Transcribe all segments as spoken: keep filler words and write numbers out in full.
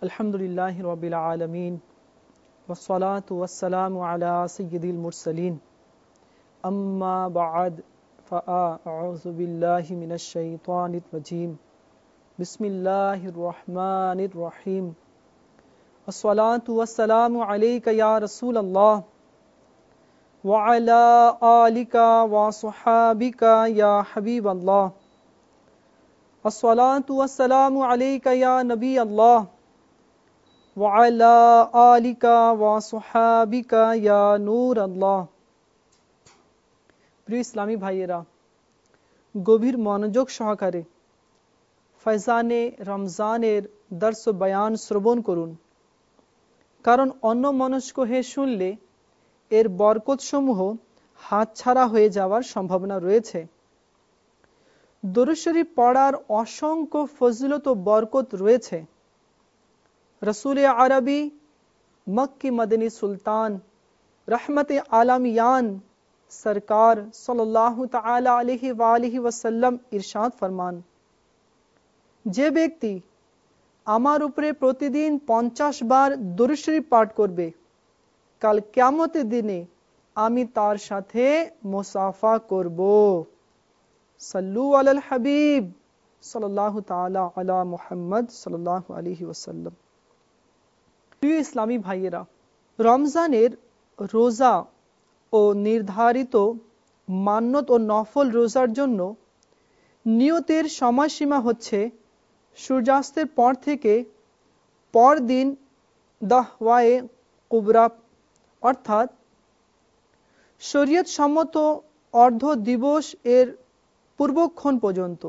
अल्हम्दुलिल्लाहि रब्बिल आलमीन वस्सलातु वस्सलामु अला सय्यिदिल मुरसलीन अम्मा बअद फ़अऊज़ु बिल्लाहि मिनश शैतानिर रजीम बिस्मिल्लाहिर रहमानिर रहीम अस्सलातु वस्सलामु अलैका या रसूलल्लाह व अला आलिका व अस्हाबिका या हबीबल्लाह अस्सलातु वस्सलामु अलैका या नबी अल्लाह व अला आलिका व अस्हाबिका या नूर अल्लाह। প্রিয় ইসলামী ভাইয়েরা, গভীর মনোযোগ সহকারে ফয়জানে রমজানের দর্স ও বয়ান শ্রবণ করুন, কারণ অন্যমনস্ক হয়ে শুনলে এর বরকতসমূহ হাতছাড়া হয়ে যাওয়ার সম্ভাবনা রয়েছে। দরুদ শরীফ পড়ার অসংখ্য ফজিলত ও বরকত রয়েছে। রসুল আরবি মক্কি মদনী সুলতান রহমতে আলামিয়ান সরকার সাল্লাল্লাহু তাআলা আলাইহি ওয়া আলিহি ওয়াসাল্লাম ইরশাদ ফরমান, যে ব্যক্তি আমার উপরে প্রতিদিন পঞ্চাশ বার দরুদ শরীফ পাঠ করবে, কাল কিয়ামতের দিনে আমি তার সাথে মুসাফা করব। সাল্লু আলাল হাবিব সাল্লাল্লাহু তাআলা আলা মুহাম্মদ সাল্লাল্লাহু আলাইহি ওয়াসাল্লাম। প্রিয় ইসলামী ভাইয়েরা, রমজানের রোজা ও নির্ধারিত মান্নত ও নফল রোজার জন্য নিয়তের সময়সীমা হচ্ছে সূর্যাস্তের পর থেকে পরদিন দাহওয়ায়ে কুবরা, অর্থাৎ শরীয়ত সম্মত অর্ধ দিবস এর পূর্বক্ষণ পর্যন্ত।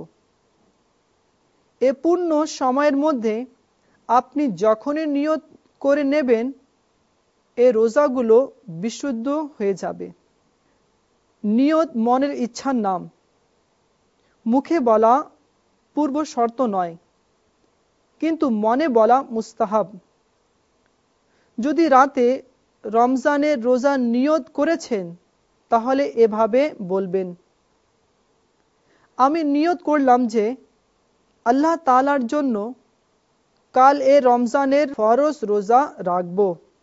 এ পূর্ণ সময়ের মধ্যে আপনি যখনই নিয়ত করে নেবেন, এ রোজাগুলো বিশুদ্ধ হয়ে যাবে। নিয়ত মনের ইচ্ছার নাম, মুখে বলা পূর্ব শর্ত নয়, কিন্তু মনে বলা মুস্তাহাব। যদি রাতে রমজানের রোজা নিয়ত করেছেন, তাহলে এভাবে বলবেন, আমি নিয়ত করলাম যে আল্লাহ তাআলার জন্য কাল এ রমজানের ফরজ রোজা রাখব।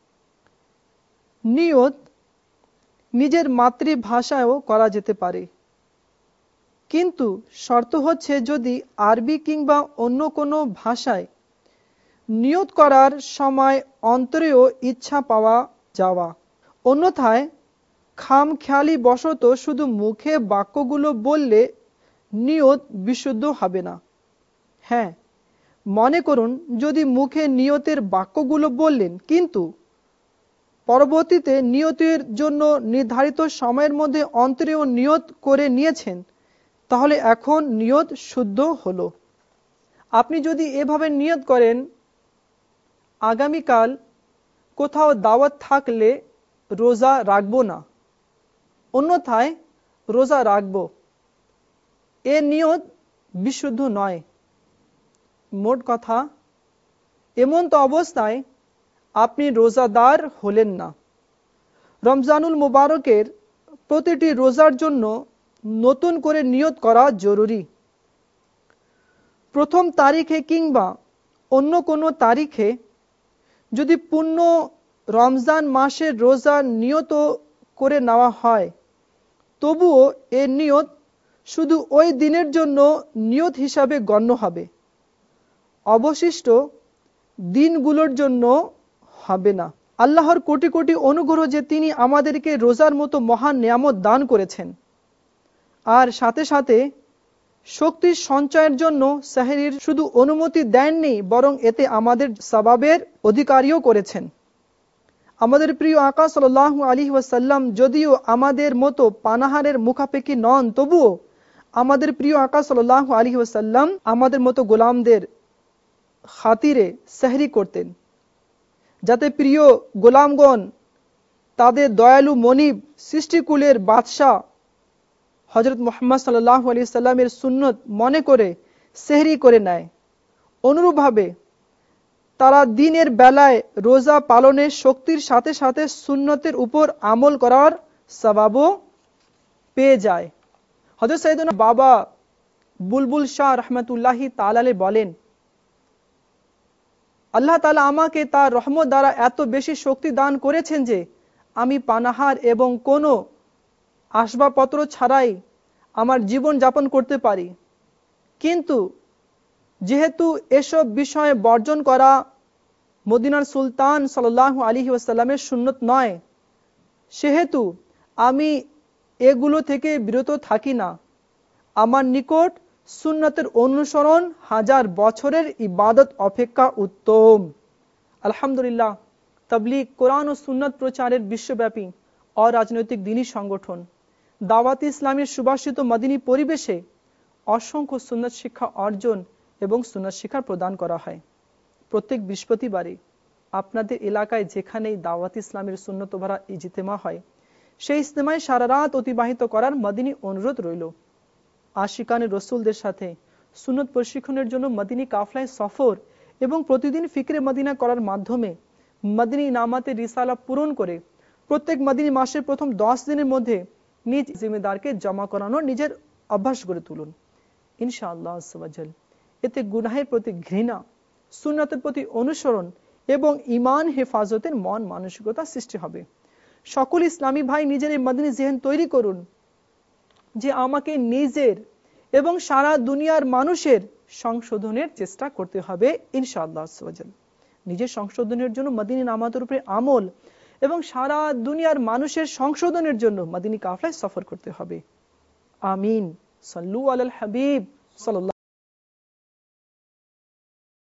নিয়ত নিজের মাতৃভাষায়ও করা যেতে পারে, কিন্তু শর্ত হচ্ছে যদি আরবি কিংবা অন্য কোনো ভাষায় নিয়ত করার সময় অন্তরেও ইচ্ছা পাওয়া যাওয়া। অন্যথায় খামখেয়ালি বশত শুধু মুখে বাক্যগুলো বললে নিয়ত বিশুদ্ধ হবে না। হ্যাঁ, মনে করুন যদি মুখে নিয়তের বাক্যগুলো বললেন, কিন্তু পরবর্তীতে নিয়তের জন্য নির্ধারিত সময়ের মধ্যে অন্তরেও নিয়ত করে নিয়েছেন, তাহলে এখন নিয়ত শুদ্ধ হলো। আপনি যদি এভাবে নিয়ত করেন, আগামীকাল কোথাও দাওয়াত থাকলে রোজা রাখব না, অন্যথায় রোজা রাখব, এ নিয়ত বিশুদ্ধ নয়। মোট কথা, এমন তো অবস্থায় আপনি রোজাদার হলেন না। রমজানুল মুবারকের প্রতিটি রোজার জন্য নতুন করে নিয়ত করা জরুরি। প্রথম তারিখে কিংবা অন্য কোনো তারিখে যদি পূর্ণ রমজান মাসের রোজা নিয়ত করে নেওয়া হয়, তবুও এ নিয়ত শুধু ওই দিনের জন্য নিয়ত হিসাবে গণ্য হবে, অবশিষ্ট দিনগুলোর জন্য হবে না। আল্লাহর কোটি কোটি অনুগ্রহ যে তিনি আমাদেরকে রোজার মতো মহান নিয়ামত দান করেছেন, আর সাথে সাথে শক্তির সঞ্চয়ের জন্য সেহরির শুধু অনুমতি দেননি, বরং এতে আমাদের সওয়াবের অধিকারীও করেছেন। আমাদের প্রিয় আকা সাল্লাল্লাহু আলাইহি ওয়াসাল্লাম যদিও আমাদের মতো পানাহারের মুখাপেক্ষী নন, তবুও আমাদের প্রিয় আকা সাল্লাল্লাহু আলাইহি ওয়াসাল্লাম আমাদের মতো গোলামদের খাতিরে সেহরি করতেন, যাতে প্রিয় গোলামগণ তাদের দয়ালু মনিব সৃষ্টিকুলের বাদশাহ হযরত মুহাম্মদ সাল্লাল্লাহু আলাইহি ওয়াসাল্লামের সুন্নত মনে করে সেহরি করে নেয়। অনুরূপভাবে তারা দিনের বেলায় রোজা পালনের শক্তির সাথে সাথে সুন্নতের উপর আমল করার সওয়াবও পেয়ে যায়। হযরত সাইয়েদনা বাবা বুলবুল শাহ রহমতুল্লাহি তাআলা আলাইহি বলেন, আল্লাহ তাআলা আমাকে তার রহমত দ্বারা এত বেশি শক্তি দান করেছেন যে আমি পানাহার এবং কোনো আসবাবপত্র ছাড়াই আমার জীবন যাপন করতে পারি। কিন্তু যেহেতু এসব বিষয়ে বর্জন করা মদিনার সুলতান সাল্লাল্লাহু আলাইহি ওয়াসাল্লামের সুন্নত নয়, সেহেতু আমি এগুলো থেকে বিরত থাকি না। আমার নিকট সুন্নতের অনুসরণ হাজার বছরের ইবাদত অপেক্ষা উত্তম। আলহামদুলিল্লাহ, তাবলীগ কোরআন ও সুন্নত প্রচারের বিশ্বব্যাপী অরাজনৈতিক দ্বীনি সংগঠন দাওয়াত ইসলামের সুবাসিত মদিনী পরিবেশে অসংখ্য সুন্নত শিক্ষা অর্জন এবং সুন্নত শিক্ষা প্রদান করা হয়। প্রত্যেক বৃহস্পতিবারে আপনাদের এলাকায় যেখানেই দাওয়াত ইসলামের সুন্নত ভরা ইজতেমা হয়, সেই ইজতেমায় সারা রাত অতিবাহিত করার মদিনী অনুরোধ রইল। আশিকানে রসুলদের সাথে সুন্নত প্রশিক্ষণের জন্য মদিনী কাফলায় সফর এবং প্রতিদিন ফিকরে মদিনা করার মাধ্যমে মদিনী নামাতে রিসালা পূরণ করে প্রত্যেক মদিনী মাসের প্রথম দশ দিনের মধ্যে নিজ জিম্মেদারকে জমা করানোর নিজের অভ্যাস গড়ে তুলুন। ইনশাআল্লাহ আজ্জা ওয়া জাল এতে গুনাহের প্রতি ঘৃণা, সুন্নতের প্রতি অনুসরণ এবং ঈমান হেফাজতের মন মানসিকতা সৃষ্টি হবে। সকল ইসলামী ভাই নিজের এই মদিনী জেহেন তৈরি করুন যে আমাকে নিজের এবং সারা দুনিয়ার মানুষের সংশোধনের চেষ্টা করতে হবে ইনশাআল্লাহ আজ্জা ওয়া জাল। নিজের সংশোধনের জন্য মদিনী নামাতের উপরে আমল এবং সারা দুনিয়ার মানুষের সংশোধনের জন্য মদিনী কাফলায় সফর করতে হবে। আমিন। সাল্লু আলাল হাবিব সাল্লাল্লাহু